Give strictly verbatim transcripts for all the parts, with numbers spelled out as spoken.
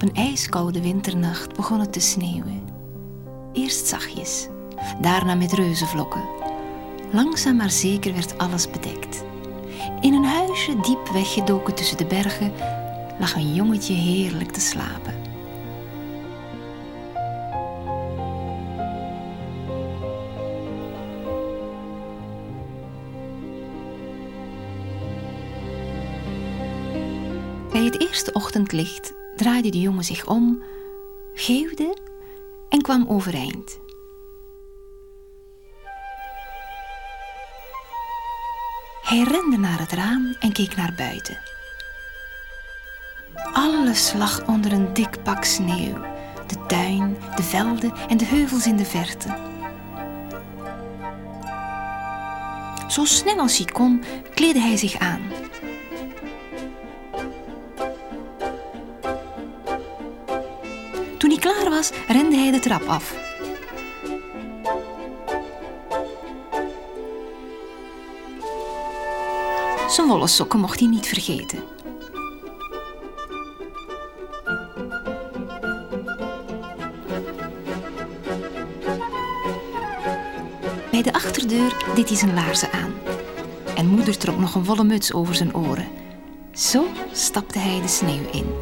een ijskoude winternacht begon het te sneeuwen. Eerst zachtjes, daarna met reuzenvlokken. Langzaam maar zeker werd alles bedekt. In een huisje diep weggedoken tussen de bergen lag een jongetje heerlijk te slapen. Bij het eerste ochtendlicht draaide de jongen zich om, geeuwde en kwam overeind. Hij rende naar het raam en keek naar buiten. Alles lag onder een dik pak sneeuw. De tuin, de velden en de heuvels in de verte. Zo snel als hij kon, kleedde hij zich aan. Toen hij klaar was, rende hij de trap af. Zijn wollen sokken mocht hij niet vergeten. Bij de achterdeur deed hij zijn laarzen aan. En moeder trok nog een wollen muts over zijn oren. Zo stapte hij de sneeuw in.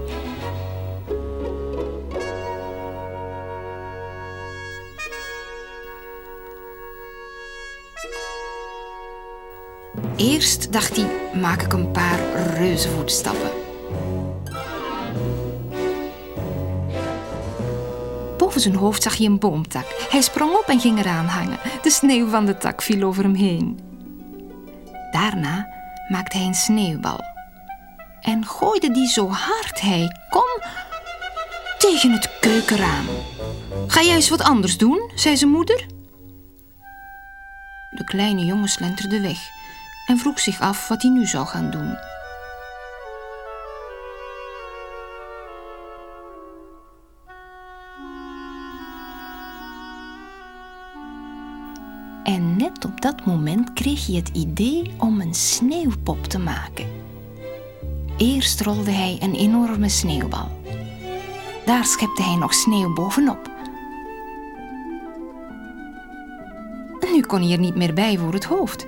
Eerst dacht hij, maak ik een paar reuzenvoetstappen. Boven zijn hoofd zag hij een boomtak. Hij sprong op en ging eraan hangen. De sneeuw van de tak viel over hem heen. Daarna maakte hij een sneeuwbal. En gooide die zo hard hij kon tegen het keukenraam. Ga jij eens wat anders doen, zei zijn moeder. De kleine jongen slenterde weg en vroeg zich af wat hij nu zou gaan doen. En net op dat moment kreeg hij het idee om een sneeuwpop te maken. Eerst rolde hij een enorme sneeuwbal. Daar schepte hij nog sneeuw bovenop. Nu kon hij er niet meer bij voor het hoofd.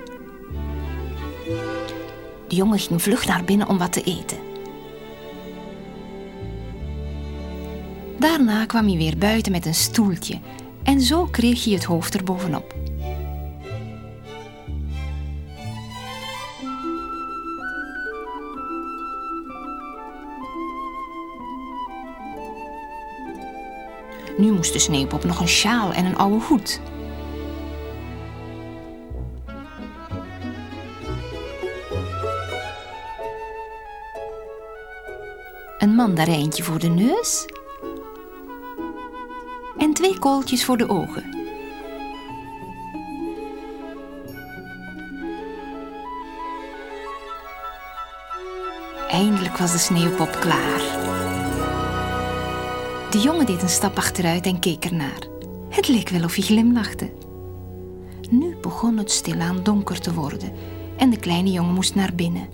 De jongen ging vlug naar binnen om wat te eten. Daarna kwam hij weer buiten met een stoeltje en zo kreeg hij het hoofd er bovenop. Nu moest de sneeuwpop nog een sjaal en een oude hoed. Een mandarijntje voor de neus en twee kooltjes voor de ogen. Eindelijk was de sneeuwpop klaar. De jongen deed een stap achteruit en keek ernaar. Het leek wel of hij glimlachte. Nu begon het stilaan donker te worden en de kleine jongen moest naar binnen.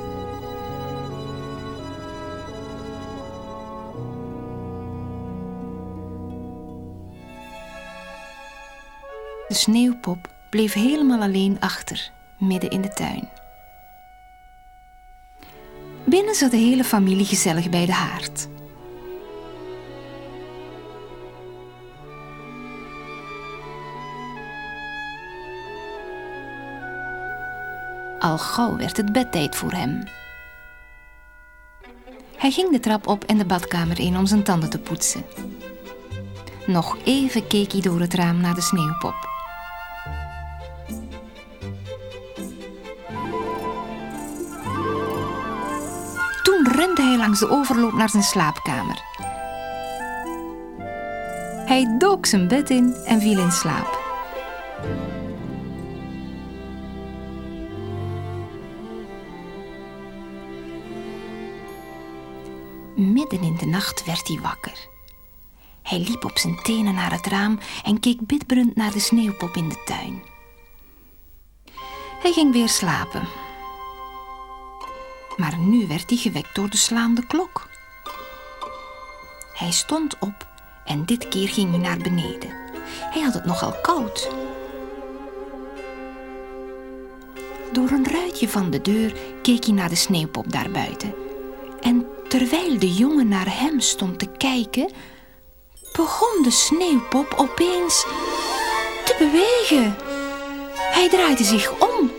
De sneeuwpop bleef helemaal alleen achter, midden in de tuin. Binnen zat de hele familie gezellig bij de haard. Al gauw werd het bedtijd voor hem. Hij ging de trap op en de badkamer in om zijn tanden te poetsen. Nog even keek hij door het raam naar de sneeuwpop. Toen rende hij langs de overloop naar zijn slaapkamer. Hij dook zijn bed in en viel in slaap. Midden in de nacht werd hij wakker. Hij liep op zijn tenen naar het raam en keek bidderend naar de sneeuwpop in de tuin. Hij ging weer slapen. Maar nu werd hij gewekt door de slaande klok. Hij stond op en dit keer ging hij naar beneden. Hij had het nogal koud. Door een ruitje van de deur keek hij naar de sneeuwpop daarbuiten. En terwijl de jongen naar hem stond te kijken, begon de sneeuwpop opeens te bewegen. Hij draaide zich om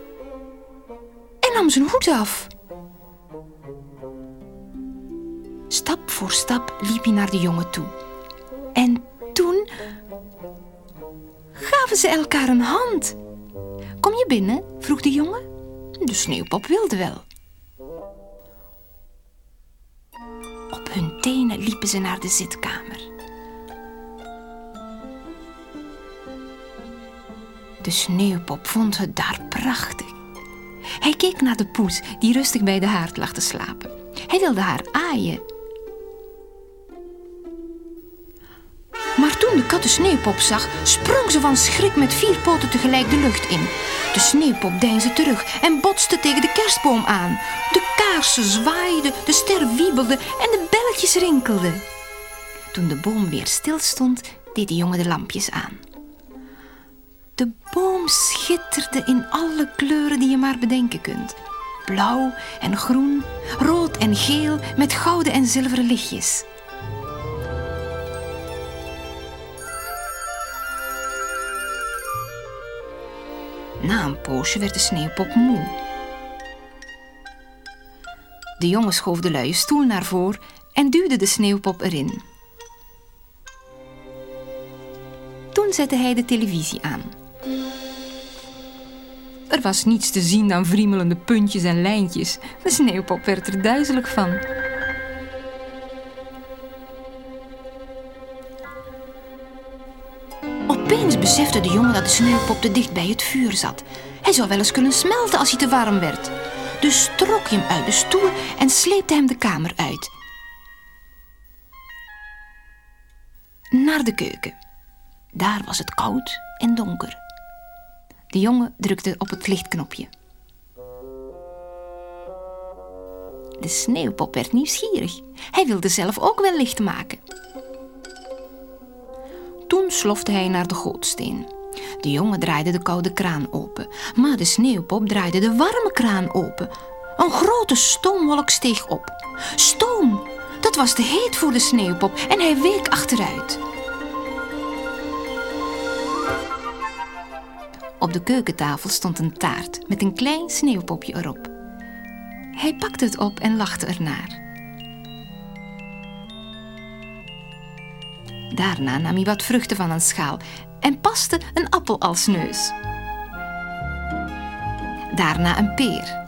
en nam zijn hoed af. Stap voor stap liep hij naar de jongen toe. En toen gaven ze elkaar een hand. Kom je binnen? Vroeg de jongen. De sneeuwpop wilde wel. Op hun tenen liepen ze naar de zitkamer. De sneeuwpop vond het daar prachtig. Hij keek naar de poes die rustig bij de haard lag te slapen. Hij wilde haar aaien. Maar toen de kat de sneeuwpop zag, sprong ze van schrik met vier poten tegelijk de lucht in. De sneeuwpop deinsde terug en botste tegen de kerstboom aan. De kaarsen zwaaiden, de ster wiebelde en de belletjes rinkelden. Toen de boom weer stil stond, deed de jongen de lampjes aan. De boom schitterde in alle kleuren die je maar bedenken kunt. Blauw en groen, rood en geel met gouden en zilveren lichtjes. Na een poosje werd de sneeuwpop moe. De jongen schoof de luie stoel naar voren en duwde de sneeuwpop erin. Toen zette hij de televisie aan. Er was niets te zien dan wriemelende puntjes en lijntjes. De sneeuwpop werd er duizelig van. Opeens besefte de jongen dat de sneeuwpop te dicht bij het vuur zat. Hij zou wel eens kunnen smelten als hij te warm werd. Dus trok hij hem uit de stoel en sleepte hem de kamer uit. Naar de keuken. Daar was het koud en donker. De jongen drukte op het lichtknopje. De sneeuwpop werd nieuwsgierig. Hij wilde zelf ook wel licht maken. Toen slofte hij naar de gootsteen. De jongen draaide de koude kraan open, maar de sneeuwpop draaide de warme kraan open. Een grote stoomwolk steeg op. Stoom! Dat was te heet voor de sneeuwpop en hij week achteruit. Op de keukentafel stond een taart met een klein sneeuwpopje erop. Hij pakte het op en lachte ernaar. Daarna nam hij wat vruchten van een schaal en paste een appel als neus. Daarna een peer.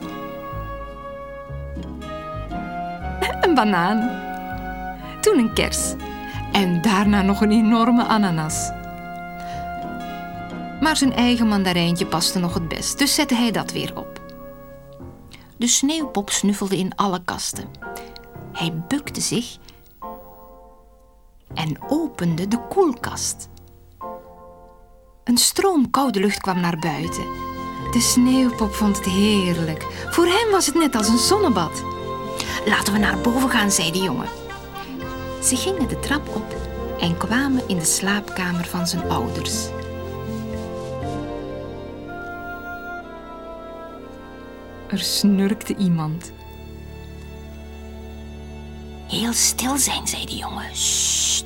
Een banaan. Toen een kers. En daarna nog een enorme ananas. Maar zijn eigen mandarijntje paste nog het best, dus zette hij dat weer op. De sneeuwpop snuffelde in alle kasten. Hij bukte zich en opende de koelkast. Een stroom koude lucht kwam naar buiten. De sneeuwpop vond het heerlijk. Voor hem was het net als een zonnebad. Laten we naar boven gaan, zei de jongen. Ze gingen de trap op en kwamen in de slaapkamer van zijn ouders. Er snurkte iemand. Heel stil zijn, zei de jongen. Sst.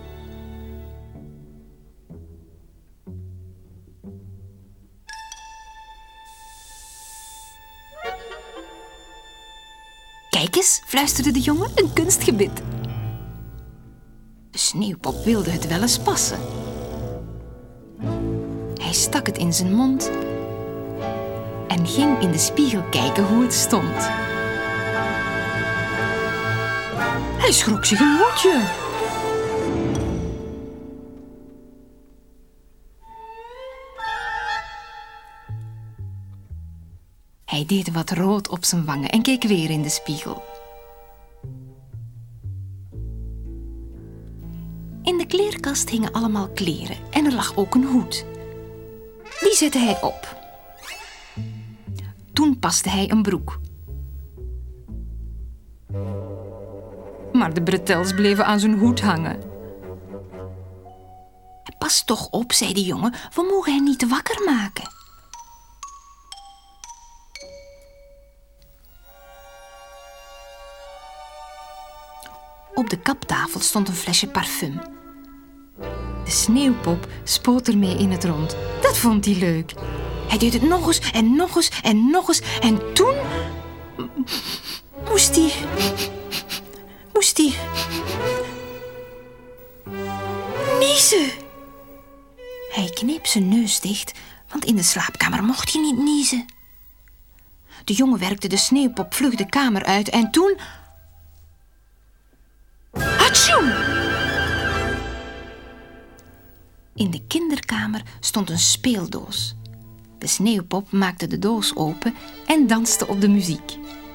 Kijk eens, fluisterde de jongen, een kunstgebit. De sneeuwpop wilde het wel eens passen. Hij stak het in zijn mond en ging in de spiegel kijken hoe het stond. Hij schrok zich een hoedje. Hij deed wat rood op zijn wangen en keek weer in de spiegel. In de kleerkast hingen allemaal kleren en er lag ook een hoed. Die zette hij op. Toen paste hij een broek. maar de bretels bleven aan zijn hoed hangen. Pas toch op, zei de jongen, we mogen hen niet wakker maken. Op de kaptafel stond een flesje parfum. De sneeuwpop spoot ermee in het rond. Dat vond hij leuk. Hij deed het nog eens en nog eens en nog eens. En toen moest hij... Moest hij... niezen. Hij kneep zijn neus dicht, want in de slaapkamer mocht hij niet niezen. De jongen werkte de sneeuwpop vlug de kamer uit en toen... Hatsjoem! In de kinderkamer stond een speeldoos. De sneeuwpop maakte de doos open en danste op de muziek.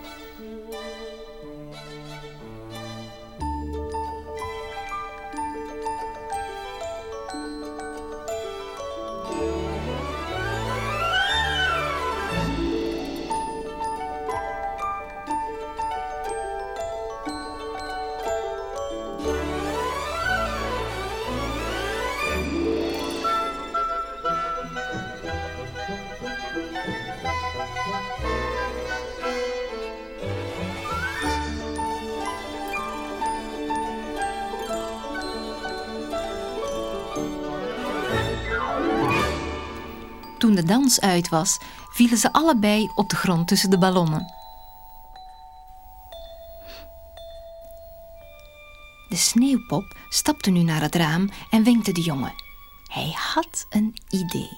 Toen de dans uit was, vielen ze allebei op de grond tussen de ballonnen. De sneeuwpop stapte nu naar het raam en wenkte de jongen. Hij had een idee.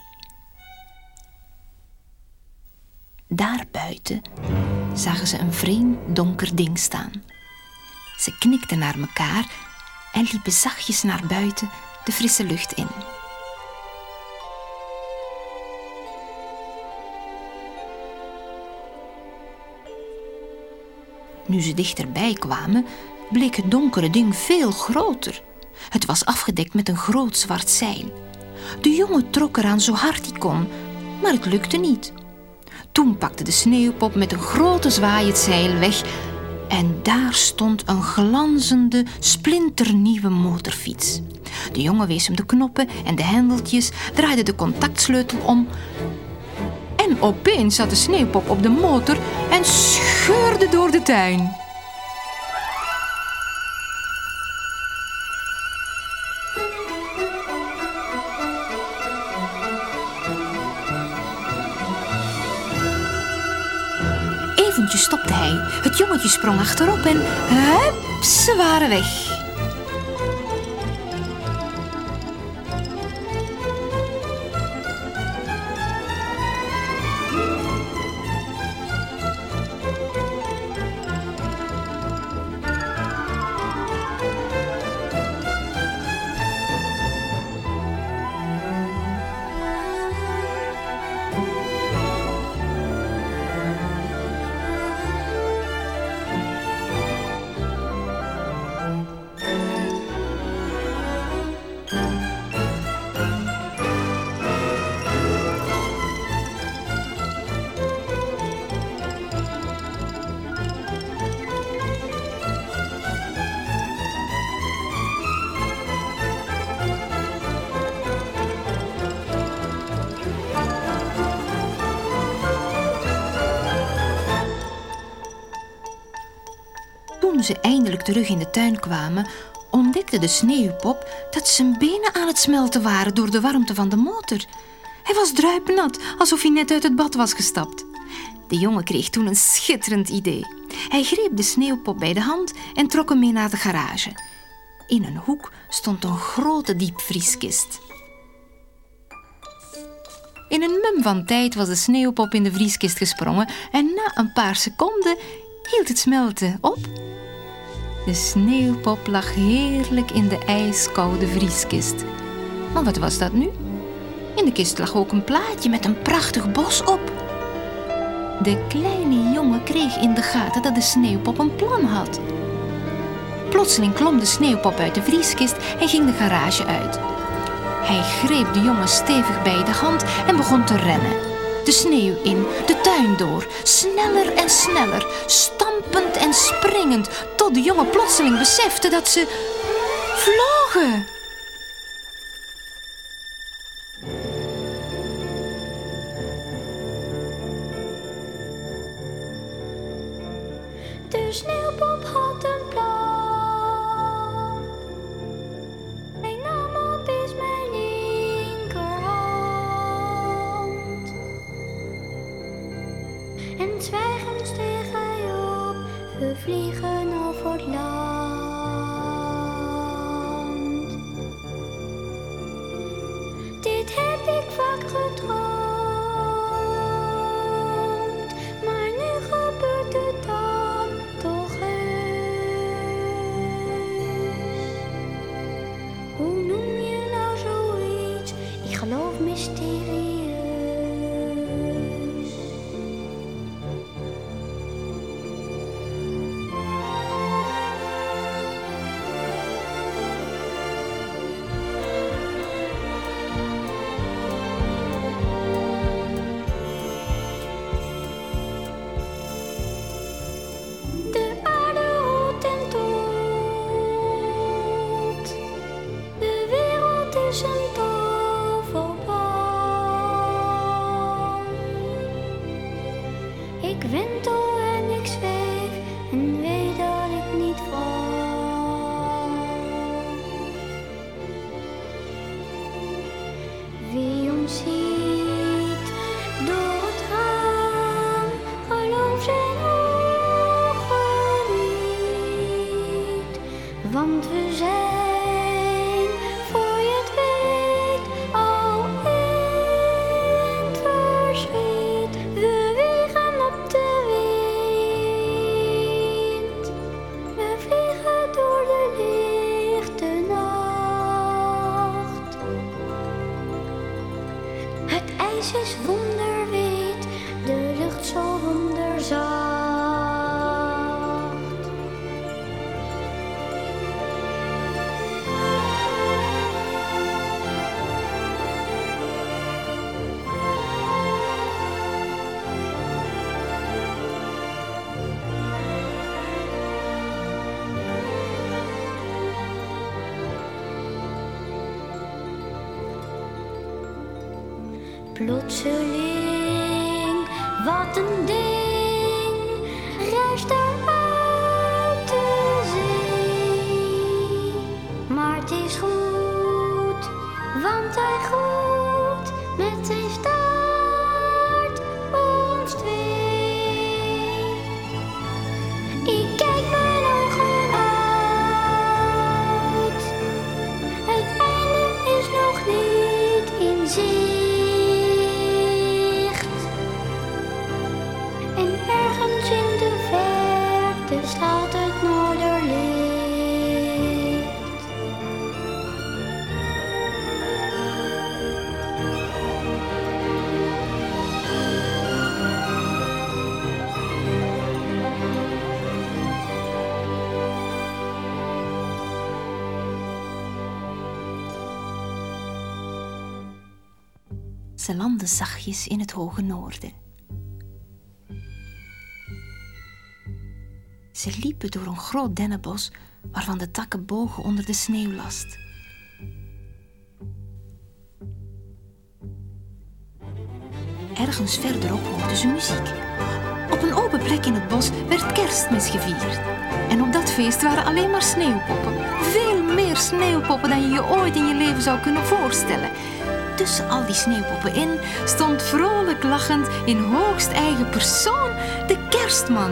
Daar buiten zagen ze een vreemd donker ding staan. Ze knikten naar elkaar en liepen zachtjes naar buiten de frisse lucht in. Nu ze dichterbij kwamen, bleek het donkere ding veel groter. Het was afgedekt met een groot zwart zeil. De jongen trok eraan zo hard hij kon, maar het lukte niet. Toen pakte de sneeuwpop met een grote zwaai het zeil weg en daar stond een glanzende, splinternieuwe motorfiets. De jongen wees hem de knoppen en de hendeltjes, draaide de contactsleutel om en opeens zat de sneeuwpop op de motor en scheurde door de tuin. Eventjes stopte hij. Het jongetje sprong achterop en hup, ze waren weg. Toen ze eindelijk terug in de tuin kwamen, ontdekte de sneeuwpop dat zijn benen aan het smelten waren door de warmte van de motor. Hij was druipnat, alsof hij net uit het bad was gestapt. De jongen kreeg toen een schitterend idee. Hij greep de sneeuwpop bij de hand en trok hem mee naar de garage. In een hoek stond een grote diepvrieskist. In een mum van tijd was de sneeuwpop in de vrieskist gesprongen en na een paar seconden hield het smelten op. De sneeuwpop lag heerlijk in de ijskoude vrieskist. Maar wat was dat nu? In de kist lag ook een plaatje met een prachtig bos op. De kleine jongen kreeg in de gaten dat de sneeuwpop een plan had. Plotseling klom de sneeuwpop uit de vrieskist en ging de garage uit. Hij greep de jongen stevig bij de hand en begon te rennen. De sneeuw in, de tuin door, sneller en sneller, stamp stampend en springend, tot de jongen plotseling besefte dat ze vlogen. De sneeuwpop had een plan. Hij nam opeens mijn linkerhand. En zwijgend steeg hij op, we vliegen over het land. Dit heb ik vaak gedroomd, maar nu gebeurt het dan toch eens. Hoe noem je nou zoiets? Ik geloof mysterieus. De aarde rolt en tolt. De wereld is een toverbal. Ik wentel en ik zweef en weet dat ik niet val. Wie ons ziet door het raam, geloof zijn ogen niet. Want we zijn, voor je het weet, al in het verschiet. We wiegen op de wind. We vliegen door de lichte nacht. Het ijs is wonderwit, de lucht zo wonderzacht. Plotseling, wat een ding, reist daar uit de zee. Maar het is goed, want hij groet met zijn staart ons twee. Ik kijk mijn ogen uit, het einde is nog niet in zicht. En ergens in de verte staat het noorderlicht. Ze landden zachtjes in het hoge noorden. Ze liepen door een groot dennenbos waarvan de takken bogen onder de sneeuwlast. Ergens verderop hoorden ze muziek. Op een open plek in het bos werd Kerstmis gevierd. En op dat feest waren alleen maar sneeuwpoppen. Veel meer sneeuwpoppen dan je je ooit in je leven zou kunnen voorstellen. Tussen al die sneeuwpoppen in stond vrolijk lachend in hoogst eigen persoon de Kerstman.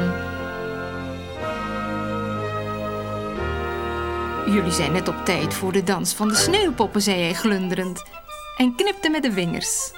Jullie zijn net op tijd voor de dans van de sneeuwpoppen, zei hij glunderend en knipte met de vingers.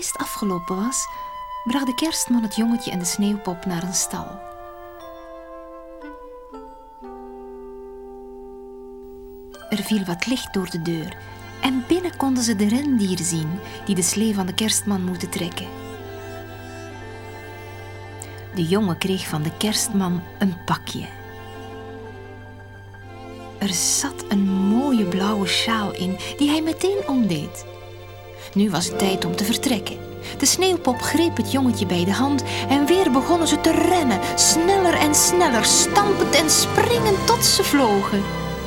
feest afgelopen was, bracht de kerstman het jongetje en de sneeuwpop naar een stal. Er viel wat licht door de deur en binnen konden ze de rendier zien die de slee van de kerstman moeten trekken. De jongen kreeg van de kerstman een pakje. Er zat een mooie blauwe sjaal in die hij meteen omdeed. Nu was het tijd om te vertrekken. De sneeuwpop greep het jongetje bij de hand en weer begonnen ze te rennen, sneller en sneller, stampend en springend tot ze vlogen.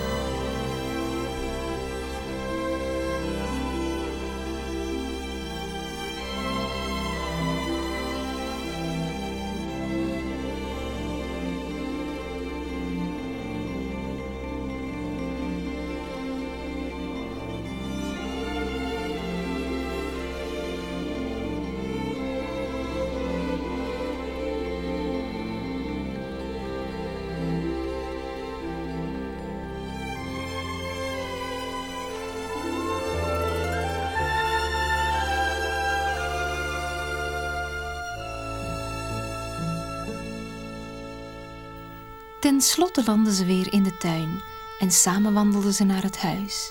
Ten slotte landden ze weer in de tuin en samen wandelden ze naar het huis.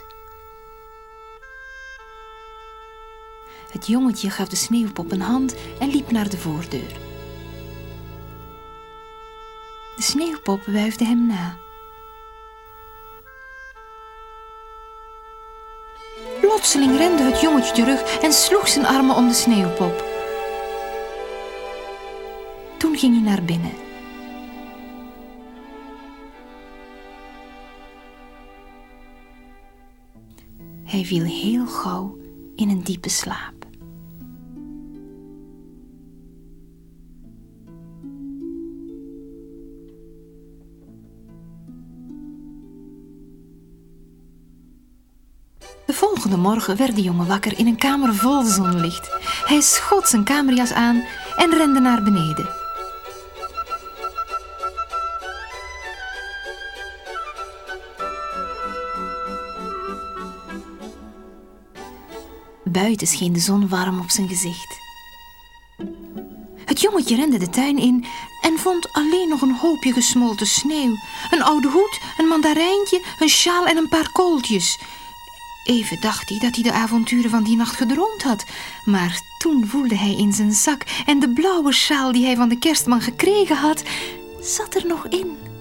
Het jongetje gaf de sneeuwpop een hand en liep naar de voordeur. De sneeuwpop wuifde hem na. Plotseling rende het jongetje terug en sloeg zijn armen om de sneeuwpop. Toen ging hij naar binnen. Hij viel heel gauw in een diepe slaap. De volgende morgen werd de jongen wakker in een kamer vol zonlicht. Hij schoot zijn kamerjas aan en rende naar beneden. Buiten scheen de zon warm op zijn gezicht. Het jongetje rende de tuin in en vond alleen nog een hoopje gesmolten sneeuw, een oude hoed, een mandarijntje, een sjaal en een paar kooltjes. Even dacht hij dat hij de avonturen van die nacht gedroomd had, maar toen voelde hij in zijn zak en de blauwe sjaal die hij van de kerstman gekregen had, zat er nog in.